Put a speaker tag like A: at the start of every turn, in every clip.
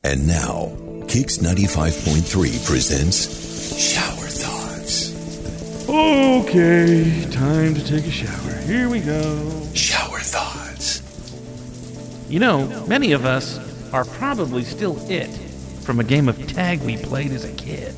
A: And now, Kicks 95.3 presents Shower Thoughts.
B: Okay, time to take a shower. Here we go.
A: Shower Thoughts.
B: You know, many of us are probably still it from a game of tag we played as a kid.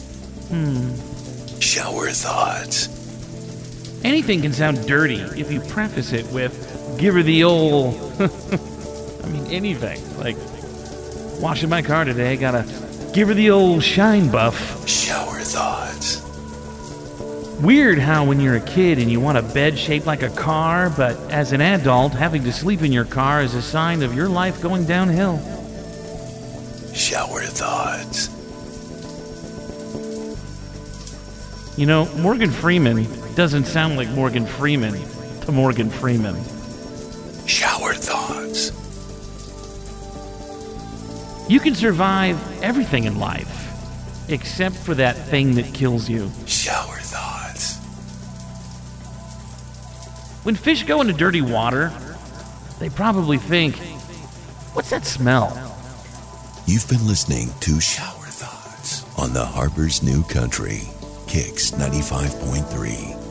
A: Shower Thoughts.
B: Anything can sound dirty if you preface it with, give her the old... anything. Like, washing my car today, gotta give her the old shine buff.
A: Shower Thoughts.
B: Weird how when you're a kid and you want a bed shaped like a car, but as an adult, having to sleep in your car is a sign of your life going downhill.
A: Shower Thoughts.
B: You know, Morgan Freeman doesn't sound like Morgan Freeman to Morgan Freeman.
A: Shower Thoughts.
B: You can survive everything in life, except for that thing that kills you.
A: Shower Thoughts.
B: When fish go into dirty water, they probably think, what's that smell?
A: You've been listening to Shower Thoughts on the Harbor's New Country, Kicks 95.3.